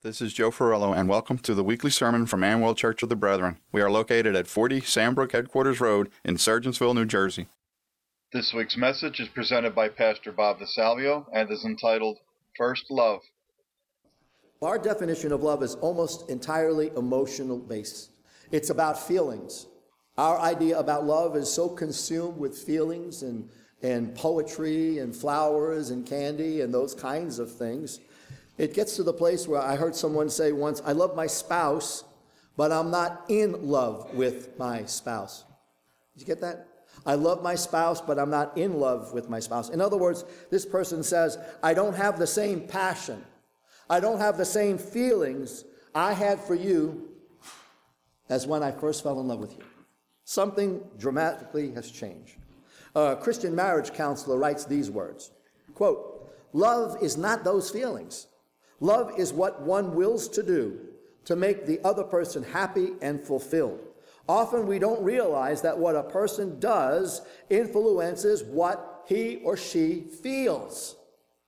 This is Joe Ferrello, and welcome to the weekly sermon from Amwell Church of the Brethren. We are located at 40 Sandbrook Headquarters Road in Sergeantsville, New Jersey. This week's message is presented by Pastor Bob DeSalvio and is entitled, First Love. Our definition of love is almost entirely emotional based. It's about feelings. Our idea about love is so consumed with feelings and poetry and flowers and candy and those kinds of things. It gets to the place where I heard someone say once, I love my spouse, but I'm not in love with my spouse. Did you get that? I love my spouse, but I'm not in love with my spouse. In other words, this person says, I don't have the same passion. I don't have the same feelings I had for you as when I first fell in love with you. Something dramatically has changed. A Christian marriage counselor writes these words, quote, love is not those feelings. Love is what one wills to do to make the other person happy and fulfilled. Often we don't realize that what a person does influences what he or she feels.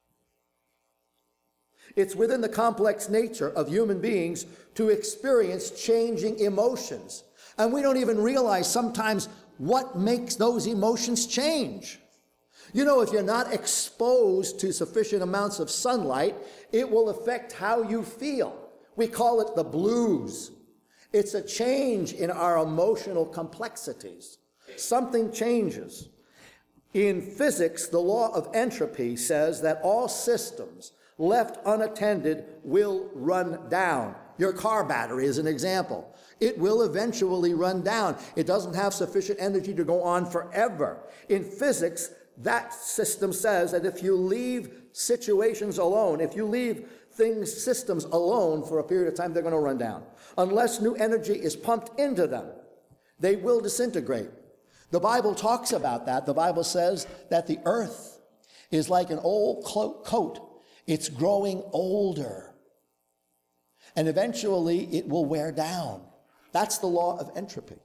It's within the complex nature of human beings to experience changing emotions. And we don't even realize sometimes what makes those emotions change. You know, if you're not exposed to sufficient amounts of sunlight, it will affect how you feel. We call it the blues. It's a change in our emotional complexities. Something changes. In physics, the law of entropy says that all systems left unattended will run down. Your car battery is an example. It will eventually run down. It doesn't have sufficient energy to go on forever. In physics, that system says that if you leave situations alone, if you leave systems alone for a period of time, they're going to run down. Unless new energy is pumped into them, they will disintegrate. The Bible talks about that. The Bible says that the earth is like an old coat. It's growing older. And eventually it will wear down. That's the law of entropy.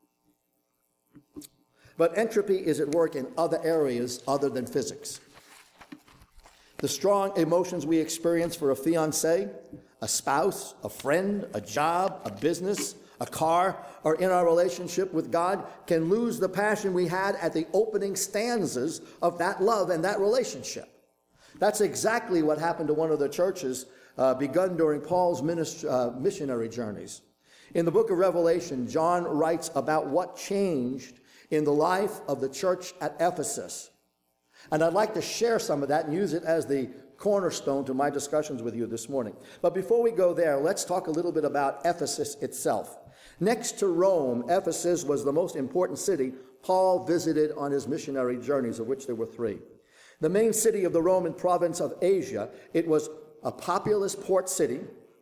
But entropy is at work in other areas other than physics. The strong emotions we experience for a fiancé, a spouse, a friend, a job, a business, a car, or in our relationship with God can lose the passion we had at the opening stanzas of that love and that relationship. That's exactly what happened to one of the churches begun during Paul's missionary journeys. In the book of Revelation, John writes about what changed in the life of the church at Ephesus. And I'd like to share some of that and use it as the cornerstone to my discussions with you this morning. But before we go there, let's talk a little bit about Ephesus itself. Next to Rome, Ephesus was the most important city Paul visited on his missionary journeys, of which there were 3. The main city of the Roman province of Asia, it was a populous port city.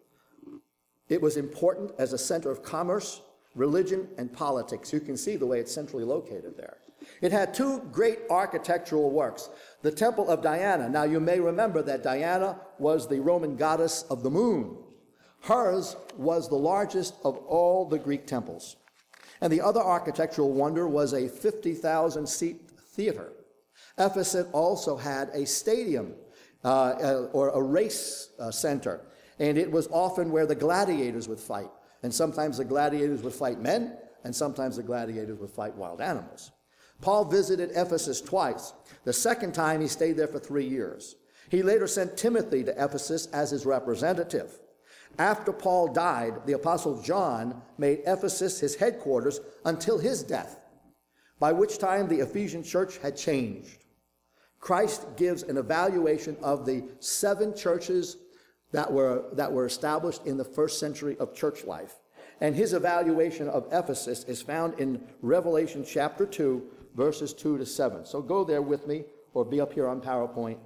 It was important as a center of commerce, religion, and politics. You can see the way it's centrally located there. It had 2 great architectural works. The Temple of Diana. Now you may remember that Diana was the Roman goddess of the moon. Hers was the largest of all the Greek temples. And the other architectural wonder was a 50,000-seat theater. Ephesus also had a stadium or a race center. And it was often where the gladiators would fight. And sometimes the gladiators would fight men, and sometimes the gladiators would fight wild animals. Paul visited Ephesus twice. The second time, he stayed there for 3 years. He later sent Timothy to Ephesus as his representative. After Paul died, the Apostle John made Ephesus his headquarters until his death, by which time the Ephesian church had changed. Christ gives an evaluation of the 7 churches that were established in the first century of church life. And his evaluation of Ephesus is found in Revelation chapter 2, verses 2 to 7. So go there with me, or be up here on PowerPoint.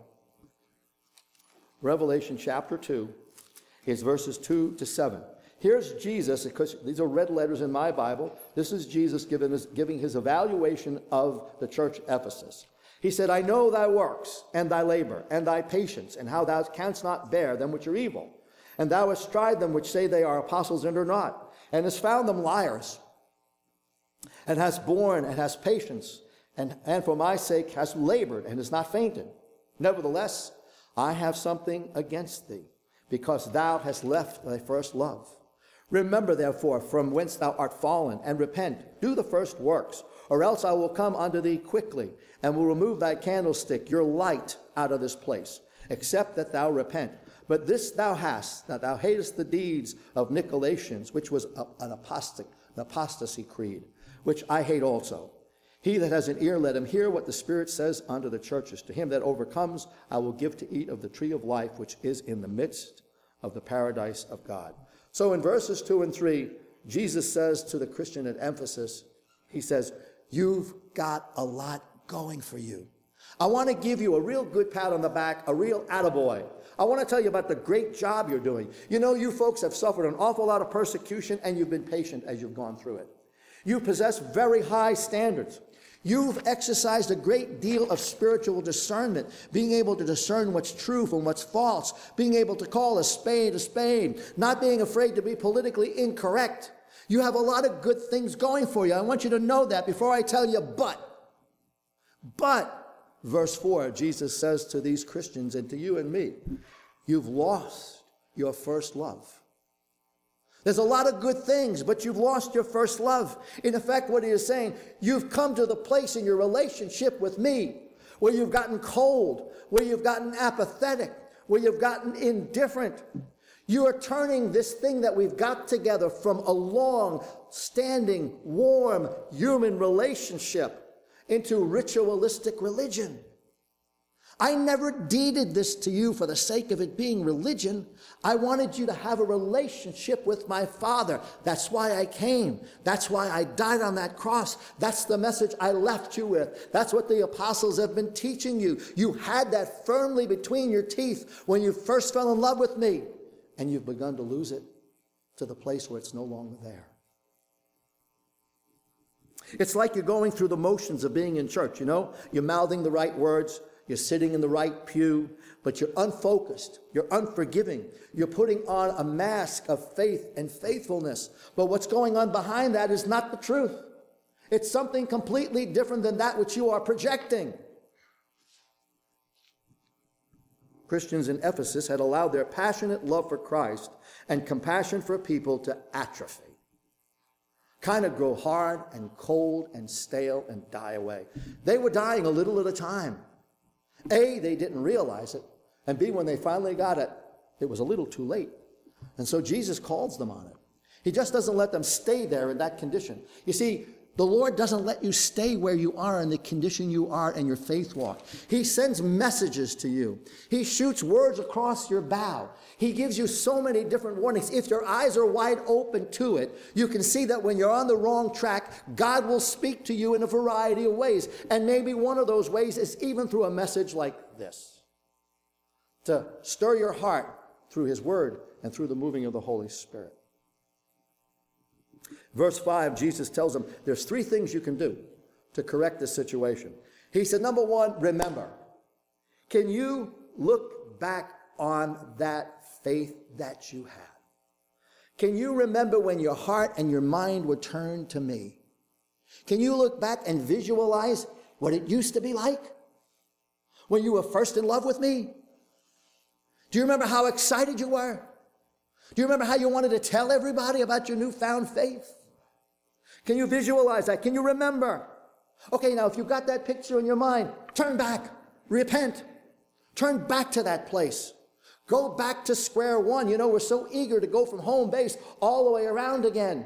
Revelation chapter 2 is verses 2 to 7. Here's Jesus, because these are red letters in my Bible. This is Jesus giving his evaluation of the church at Ephesus. He said, I know thy works, and thy labor, and thy patience, and how thou canst not bear them which are evil. And thou hast tried them which say they are apostles and are not, and hast found them liars, and hast borne and hast patience, and for my sake hast labored and hast not fainted. Nevertheless, I have something against thee, because thou hast left thy first love. Remember, therefore, from whence thou art fallen, and repent. Do the first works, or else I will come unto thee quickly, and will remove thy candlestick, your light, out of this place, except that thou repent. But this thou hast, that thou hatest the deeds of Nicolaitans, which was an apostasy creed, which I hate also. He that has an ear, let him hear what the Spirit says unto the churches. To him that overcomes, I will give to eat of the tree of life, which is in the midst of the paradise of God. So in verses 2 and 3, Jesus says to the Christian at Ephesus, he says, you've got a lot going for you. I want to give you a real good pat on the back, a real attaboy. I want to tell you about the great job you're doing. You know, you folks have suffered an awful lot of persecution, and you've been patient as you've gone through it. You possess very high standards. You've exercised a great deal of spiritual discernment, being able to discern what's true from what's false, being able to call a spade, not being afraid to be politically incorrect. You have a lot of good things going for you. I want you to know that before I tell you, but, verse 4, Jesus says to these Christians and to you and me, you've lost your first love. There's a lot of good things, but you've lost your first love. In effect, what he is saying, you've come to the place in your relationship with me where you've gotten cold, where you've gotten apathetic, where you've gotten indifferent. You are turning this thing that we've got together from a long-standing, warm human relationship into ritualistic religion. I never deeded this to you for the sake of it being religion. I wanted you to have a relationship with my Father. That's why I came. That's why I died on that cross. That's the message I left you with. That's what the apostles have been teaching you. You had that firmly between your teeth when you first fell in love with me, and you've begun to lose it to the place where it's no longer there. It's like you're going through the motions of being in church, you know? You're mouthing the right words. You're sitting in the right pew, but you're unfocused. You're unforgiving. You're putting on a mask of faith and faithfulness. But what's going on behind that is not the truth. It's something completely different than that which you are projecting. Christians in Ephesus had allowed their passionate love for Christ and compassion for people to atrophy. Kind of grow hard and cold and stale and die away. They were dying a little at a time. A, they didn't realize it. And B, when they finally got it, it was a little too late. And so Jesus calls them on it. He just doesn't let them stay there in that condition. You see, the Lord doesn't let you stay where you are in the condition you are in your faith walk. He sends messages to you. He shoots words across your bow. He gives you so many different warnings. If your eyes are wide open to it, you can see that when you're on the wrong track, God will speak to you in a variety of ways. And maybe one of those ways is even through a message like this, to stir your heart through his word and through the moving of the Holy Spirit. Verse 5, Jesus tells them there's 3 things you can do to correct this situation. He said, number 1, remember. Can you look back on that faith that you had? Can you remember when your heart and your mind were turned to me? Can you look back and visualize what it used to be like when you were first in love with me? Do you remember how excited you were? Do you remember how you wanted to tell everybody about your newfound faith? Can you visualize that? Can you remember? Okay, now if you've got that picture in your mind, turn back, repent, turn back to that place. Go back to square one. You know, we're so eager to go from home base all the way around again.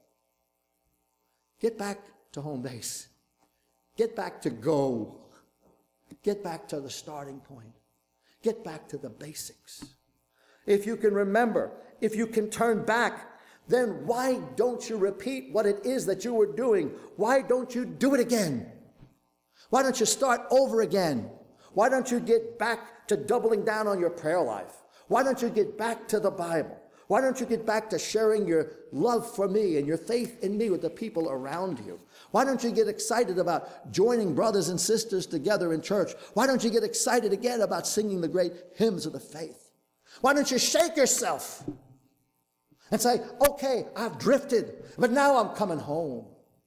Get back to home base. Get back to go. Get back to the starting point. Get back to the basics. If you can remember, if you can turn back, then why don't you repeat what it is that you were doing? Why don't you do it again? Why don't you start over again? Why don't you get back to doubling down on your prayer life? Why don't you get back to the Bible? Why don't you get back to sharing your love for me and your faith in me with the people around you? Why don't you get excited about joining brothers and sisters together in church? Why don't you get excited again about singing the great hymns of the faith? Why don't you shake yourself and say, okay, I've drifted, but now I'm coming home.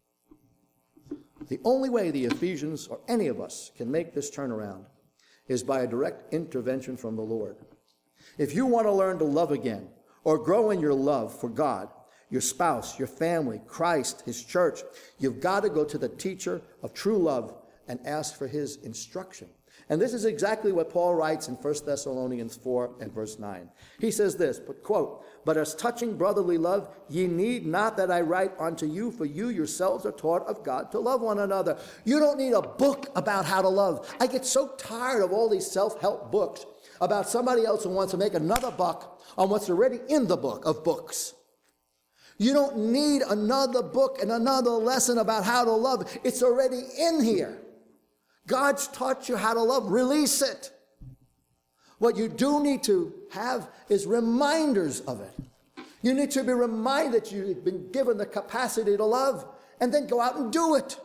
The only way the Ephesians or any of us can make this turnaround is by a direct intervention from the Lord. If you want to learn to love again or grow in your love for God, your spouse, your family, Christ, his church, you've got to go to the teacher of true love and ask for his instruction. And this is exactly what Paul writes in 1 Thessalonians 4 and verse 9. He says this, but quote, "But as touching brotherly love, ye need not that I write unto you, for you yourselves are taught of God to love one another." You don't need a book about how to love. I get so tired of all these self-help books about somebody else who wants to make another buck on what's already in the book of books. You don't need another book and another lesson about how to love. It's already in here. God's taught you how to love. Release it. What you do need to have is reminders of it. You need to be reminded that you've been given the capacity to love, and then go out and do it.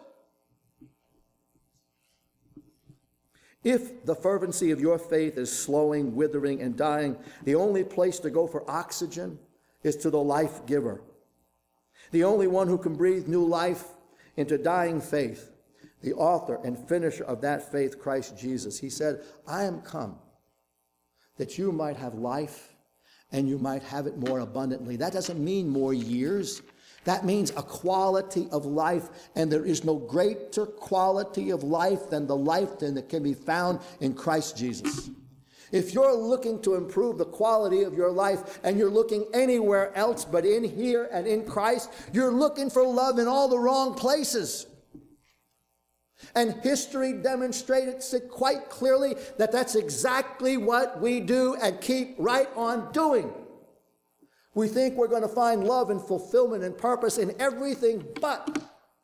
If the fervency of your faith is slowing, withering, and dying, the only place to go for oxygen is to the life giver. The only one who can breathe new life into dying faith. The author and finisher of that faith, Christ Jesus. He said, "I am come that you might have life and you might have it more abundantly." That doesn't mean more years. That means a quality of life, and there is no greater quality of life than the life that can be found in Christ Jesus. If you're looking to improve the quality of your life and you're looking anywhere else but in here and in Christ, you're looking for love in all the wrong places. And history demonstrates it quite clearly that that's exactly what we do and keep right on doing. We think we're going to find love and fulfillment and purpose in everything but.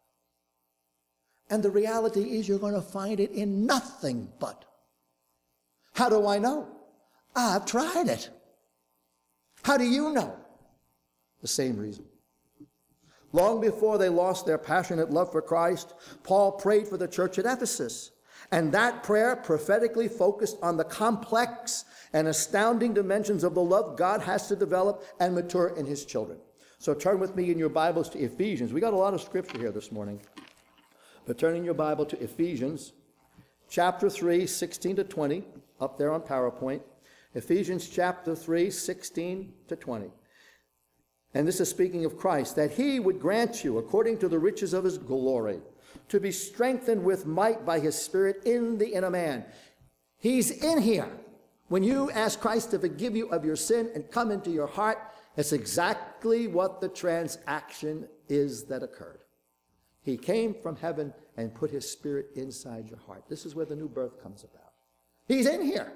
And the reality is you're going to find it in nothing but. How do I know? I've tried it. How do you know? The same reason. Long before they lost their passionate love for Christ, Paul prayed for the church at Ephesus. And that prayer prophetically focused on the complex and astounding dimensions of the love God has to develop and mature in his children. So turn with me in your Bibles to Ephesians. We got a lot of scripture here this morning. But turn in your Bible to Ephesians chapter 3, 16 to 20, up there on PowerPoint. Ephesians chapter 3, 16 to 20. And this is speaking of Christ, that he would grant you, according to the riches of his glory, to be strengthened with might by his Spirit in the inner man. He's in here. When you ask Christ to forgive you of your sin and come into your heart, that's exactly what the transaction is that occurred. He came from heaven and put his Spirit inside your heart. This is where the new birth comes about. He's in here.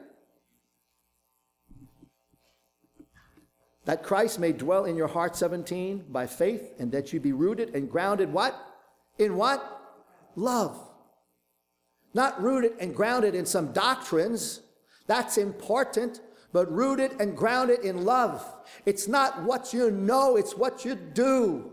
That Christ may dwell in your heart, 17, by faith, and that you be rooted and grounded, what? In what? Love. Not rooted and grounded in some doctrines. That's important, but rooted and grounded in love. It's not what you know, it's what you do.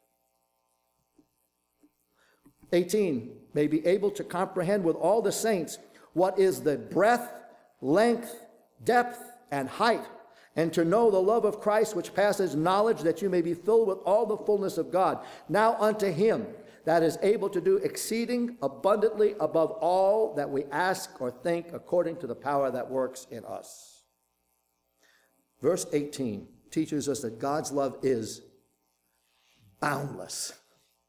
18, may be able to comprehend with all the saints what is the breadth, length, depth, and height, and to know the love of Christ which passes knowledge, that you may be filled with all the fullness of God. Now unto him that is able to do exceeding abundantly above all that we ask or think, according to the power that works in us. Verse 18 teaches us that God's love is boundless.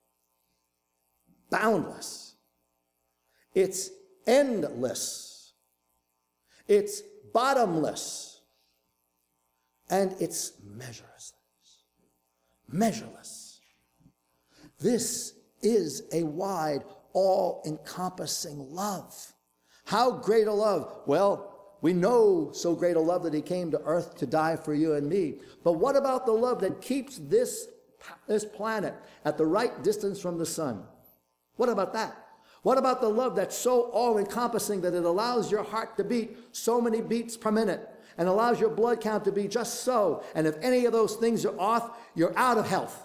Boundless. It's endless. It's bottomless. And it's measureless. Measureless. This is a wide, all-encompassing love. How great a love? Well, we know so great a love that he came to earth to die for you and me. But what about the love that keeps this planet at the right distance from the sun? What about that? What about the love that's so all-encompassing that it allows your heart to beat so many beats per minute and allows your blood count to be just so, and if any of those things are off, you're out of health?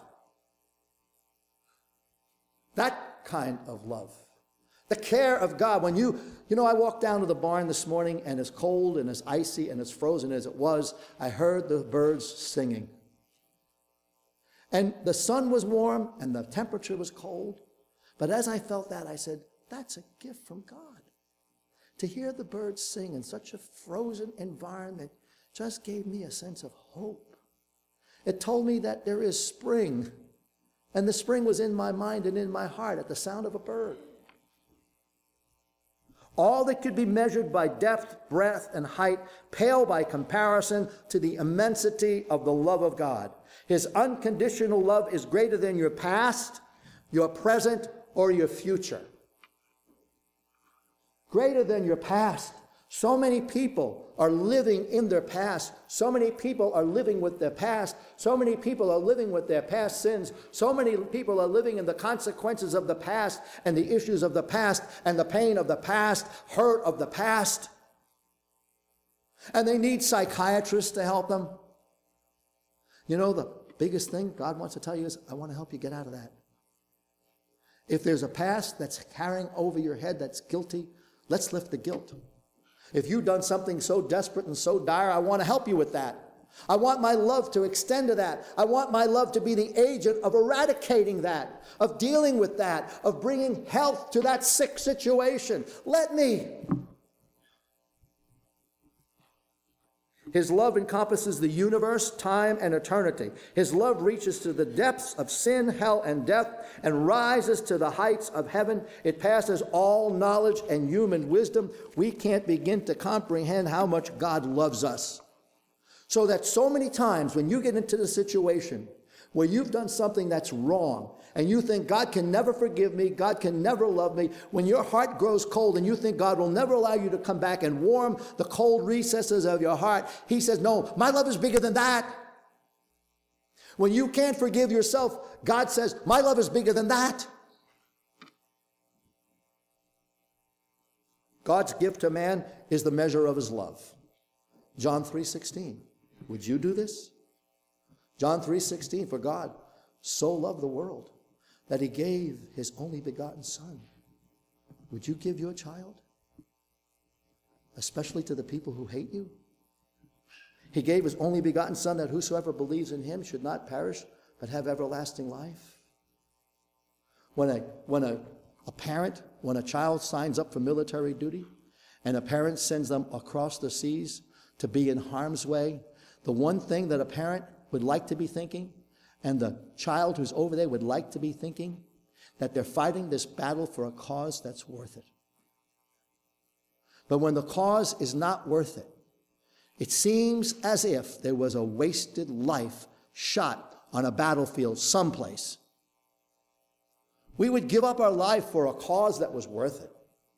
That kind of love. The care of God. When you know, I walked down to the barn this morning, and as cold and as icy and as frozen as it was, I heard the birds singing. And the sun was warm and the temperature was cold. But as I felt that, I said, that's a gift from God. To hear the birds sing in such a frozen environment just gave me a sense of hope. It told me that there is spring, and the spring was in my mind and in my heart at the sound of a bird. All that could be measured by depth, breadth, and height pale by comparison to the immensity of the love of God. His unconditional love is greater than your past, your present, or your future. Greater than your past. So many people are living in their past. So many people are living with their past. So many people are living with their past sins. So many people are living in the consequences of the past and the issues of the past and the pain of the past, hurt of the past. And they need psychiatrists to help them. You know, the biggest thing God wants to tell you is, I want to help you get out of that. If there's a past that's carrying over your head that's guilty, let's lift the guilt. If you've done something so desperate and so dire, I want to help you with that. I want my love to extend to that. I want my love to be the agent of eradicating that, of dealing with that, of bringing health to that sick situation. Let me. His love encompasses the universe, time, and eternity. His love reaches to the depths of sin, hell, and death, and rises to the heights of heaven. It passes all knowledge and human wisdom. We can't begin to comprehend how much God loves us. So that so many times when you get into the situation where you've done something that's wrong, and you think God can never forgive me, God can never love me, when your heart grows cold and you think God will never allow you to come back and warm the cold recesses of your heart, he says, no, my love is bigger than that. When you can't forgive yourself, God says, my love is bigger than that. God's gift to man is the measure of his love. John 3:16. Would you do this? John 3:16, for God so loved the world that he gave his only begotten son. Would you give your child? Especially to the people who hate you? He gave his only begotten son that whosoever believes in him should not perish but have everlasting life. When a child signs up for military duty and a parent sends them across the seas to be in harm's way, the one thing that a parent would like to be thinking, and the child who's over there would like to be thinking, that they're fighting this battle for a cause that's worth it. But when the cause is not worth it, it seems as if there was a wasted life shot on a battlefield someplace. We would give up our life for a cause that was worth it.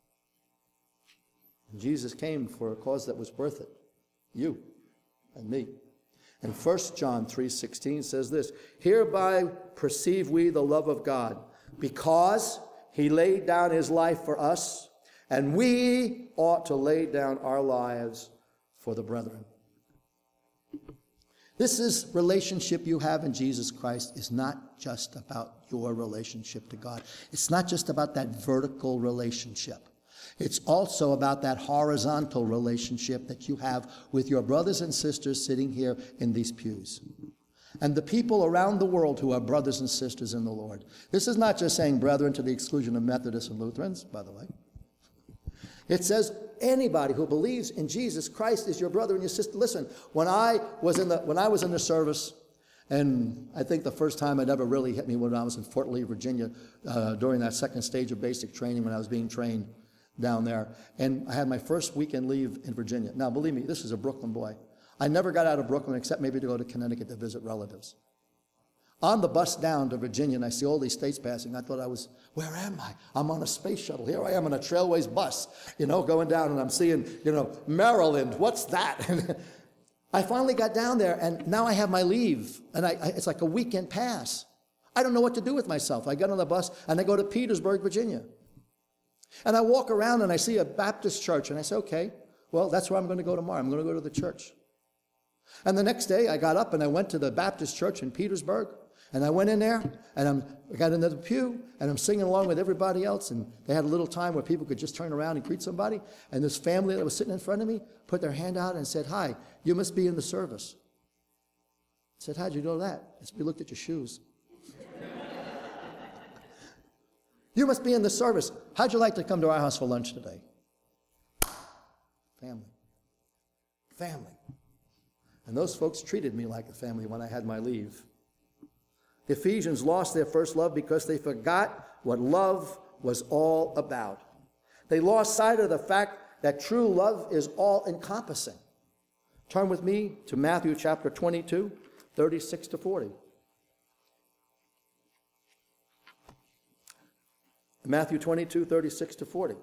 And Jesus came for a cause that was worth it. You and me. And 1 John 3:16 says this, hereby perceive we the love of God, because he laid down his life for us, and we ought to lay down our lives for the brethren. This is relationship you have in Jesus Christ is not just about your relationship to God. It's not just about that vertical relationship. It's also about that horizontal relationship that you have with your brothers and sisters sitting here in these pews. And the people around the world who are brothers and sisters in the Lord. This is not just saying brethren to the exclusion of Methodists and Lutherans, by the way. It says anybody who believes in Jesus Christ is your brother and your sister. Listen, when I was in the service, and I think the first time it ever really hit me when I was in Fort Lee, Virginia, during that second stage of basic training when I was being trained down there. And I had my first weekend leave in Virginia. Now, believe me, this is a Brooklyn boy. I never got out of Brooklyn except maybe to go to Connecticut to visit relatives. On the bus down to Virginia, and I see all these states passing, I thought where am I? I'm on a space shuttle. Here I am on a Trailways bus, going down, and I'm seeing, Maryland. What's that? And I finally got down there, and now I have my leave, and it's like a weekend pass. I don't know what to do with myself. I get on the bus, and I go to Petersburg, Virginia. And I walk around and I see a Baptist church, and I say, okay, well, that's where I'm going to go tomorrow. I'm going to go to the church. And the next day I got up and I went to the Baptist church in Petersburg, and I went in there and I got into the pew and I'm singing along with everybody else, and they had a little time where people could just turn around and greet somebody, and this family that was sitting in front of me put their hand out and said, hi, you must be in the service. I said, how'd you know that? I said, we looked at your shoes. You must be in the service. How'd you like to come to our house for lunch today? Family. Family. And those folks treated me like a family when I had my leave. The Ephesians lost their first love because they forgot what love was all about. They lost sight of the fact that true love is all-encompassing. Turn with me to Matthew chapter 22, 36 to 40. Matthew 22, 36 to 40.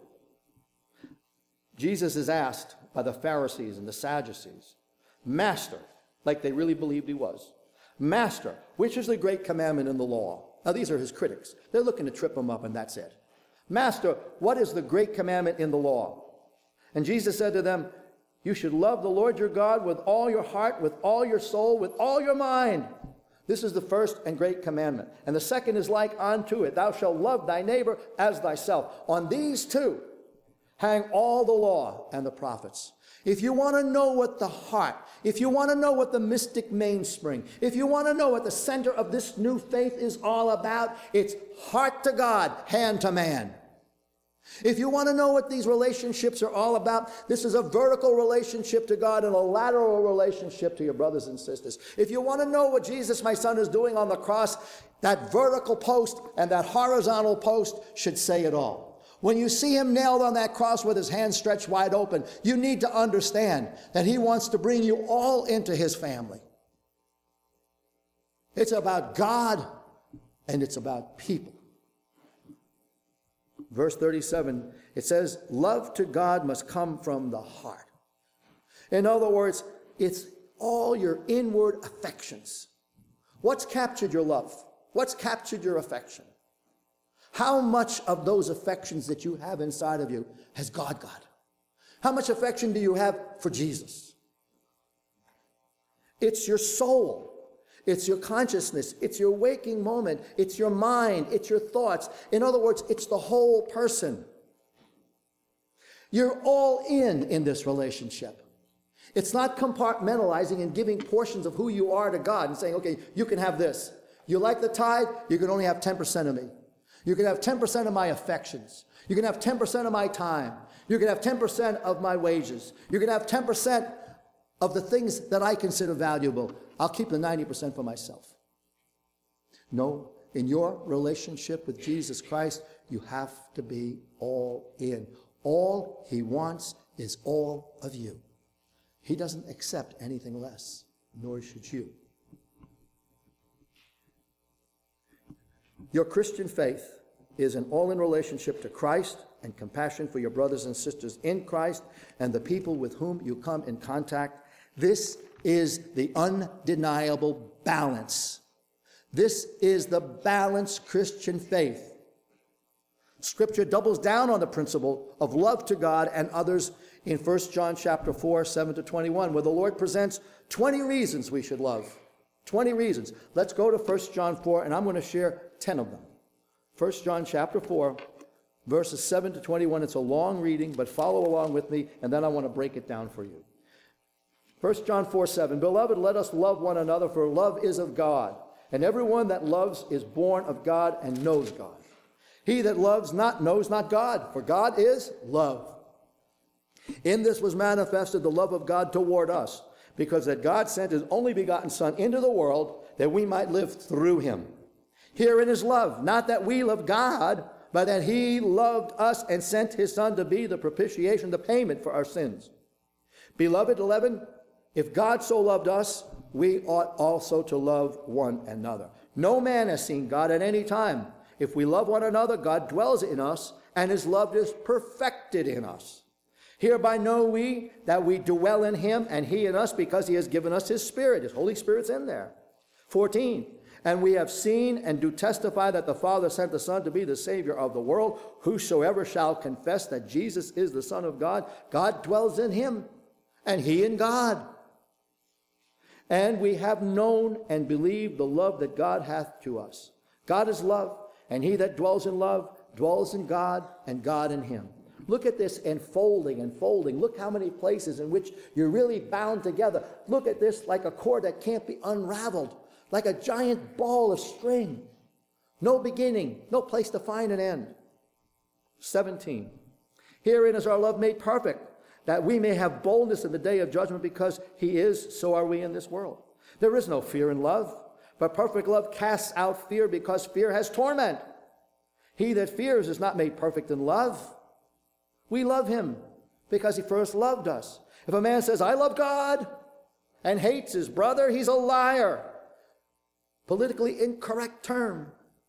Jesus is asked by the Pharisees and the Sadducees, Master, like they really believed he was, Master, which is the great commandment in the law? Now these are his critics. They're looking to trip him up and that's it. Master, what is the great commandment in the law? And Jesus said to them, you should love the Lord your God with all your heart, with all your soul, with all your mind. This is the first and great commandment. And the second is like unto it. Thou shalt love thy neighbor as thyself. On these two hang all the law and the prophets. If you want to know what the heart, if you want to know what the mystic mainspring, if you want to know what the center of this new faith is all about, it's heart to God, hand to man. If you want to know what these relationships are all about, this is a vertical relationship to God and a lateral relationship to your brothers and sisters. If you want to know what Jesus, my son, is doing on the cross, that vertical post and that horizontal post should say it all. When you see him nailed on that cross with his hands stretched wide open, you need to understand that he wants to bring you all into his family. It's about God and it's about people. Verse 37, it says, love to God must come from the heart. In other words, it's all your inward affections. What's captured your love? What's captured your affection? How much of those affections that you have inside of you has God got? How much affection do you have for Jesus? It's your soul. It's your consciousness. It's your waking moment. It's your mind. It's your thoughts. In other words, it's the whole person. You're all in this relationship. It's not compartmentalizing and giving portions of who you are to God and saying, okay, you can have this. You like the tithe? You can only have 10% of me. You can have 10% of my affections. You can have 10% of my time. You can have 10% of my wages. You can have 10% of the things that I consider valuable. I'll keep the 90% for myself. No, in your relationship with Jesus Christ, you have to be all in. All he wants is all of you. He doesn't accept anything less, nor should you. Your Christian faith is an all-in relationship to Christ and compassion for your brothers and sisters in Christ and the people with whom you come in contact. This is the undeniable balance. This is the balanced Christian faith. Scripture doubles down on the principle of love to God and others in 1 John chapter 4, 7 to 21, where the Lord presents 20 reasons we should love. 20 reasons. Let's go to 1 John 4, and I'm going to share 10 of them. 1 John chapter 4, verses 7 to 21. It's a long reading, but follow along with me, and then I want to break it down for you. 1 John 4, 7. Beloved, let us love one another, for love is of God. And everyone that loves is born of God and knows God. He that loves not knows not God, for God is love. In this was manifested the love of God toward us, because that God sent his only begotten Son into the world that we might live through him. Herein is love, not that we love God, but that he loved us and sent his Son to be the propitiation, the payment for our sins. Beloved, 11, if God so loved us, we ought also to love one another. No man has seen God at any time. If we love one another, God dwells in us, and his love is perfected in us. Hereby know we that we dwell in him, and he in us, because he has given us his Spirit. His Holy Spirit's in there. 14, and we have seen and do testify that the Father sent the Son to be the Savior of the world. Whosoever shall confess that Jesus is the Son of God, God dwells in him, and he in God. And we have known and believed the love that God hath to us. God is love, and he that dwells in love dwells in God, and God in him. Look at this enfolding and folding. Look how many places in which you're really bound together. Look at this like a cord that can't be unraveled, like a giant ball of string. No beginning, no place to find an end. 17. Herein is our love made perfect, that we may have boldness in the day of judgment, because he is, so are we in this world. There is no fear in love, but perfect love casts out fear, because fear has torment. He that fears is not made perfect in love. We love him because he first loved us. If a man says, I love God, and hates his brother, he's a liar. Politically incorrect term.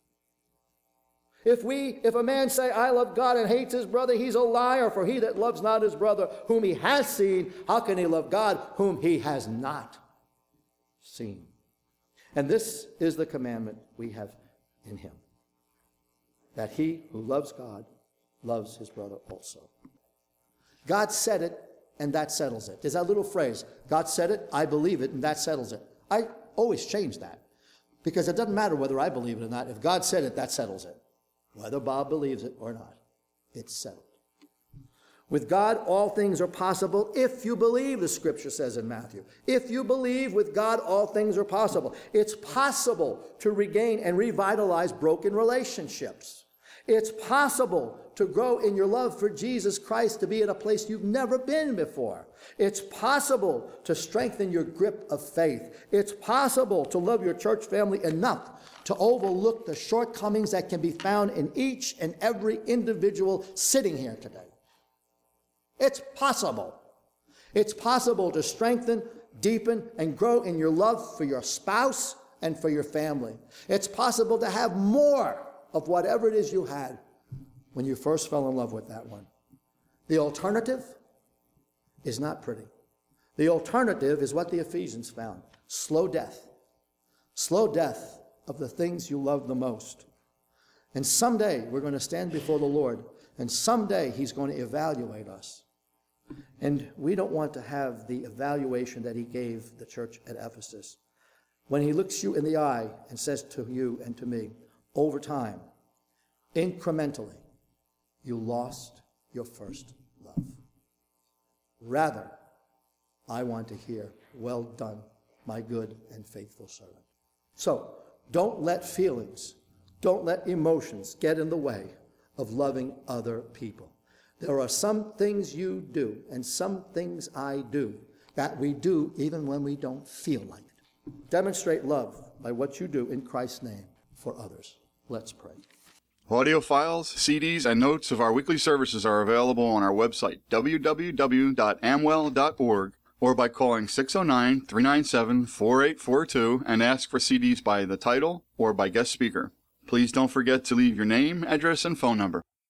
If a man say, I love God, and hates his brother, he's a liar. For he that loves not his brother whom he has seen, how can he love God whom he has not seen? And this is the commandment we have in him, that he who loves God loves his brother also. God said it, and that settles it. There's that little phrase, God said it, I believe it, and that settles it. I always change that, because it doesn't matter whether I believe it or not. If God said it, that settles it. Whether Bob believes it or not, it's settled. With God, all things are possible if you believe, the scripture says in Matthew. If you believe, with God, all things are possible. It's possible to regain and revitalize broken relationships. It's possible to grow in your love for Jesus Christ, to be at a place you've never been before. It's possible to strengthen your grip of faith. It's possible to love your church family enough to overlook the shortcomings that can be found in each and every individual sitting here today. It's possible. It's possible to strengthen, deepen, and grow in your love for your spouse and for your family. It's possible to have more of whatever it is you had when you first fell in love with that one. The alternative is not pretty. The alternative is what the Ephesians found: slow death. Slow death of the things you love the most. And someday we're going to stand before the Lord, and someday he's going to evaluate us. And we don't want to have the evaluation that he gave the church at Ephesus, when he looks you in the eye and says to you and to me, over time, incrementally, you lost your first love. Rather, I want to hear, well done, my good and faithful servant. So, don't let feelings, don't let emotions get in the way of loving other people. There are some things you do and some things I do that we do even when we don't feel like it. Demonstrate love by what you do in Christ's name for others. Let's pray. Audio files, CDs, and notes of our weekly services are available on our website, www.amwell.org, or by calling 609-397-4842 and ask for CDs by the title or by guest speaker. Please don't forget to leave your name, address, and phone number.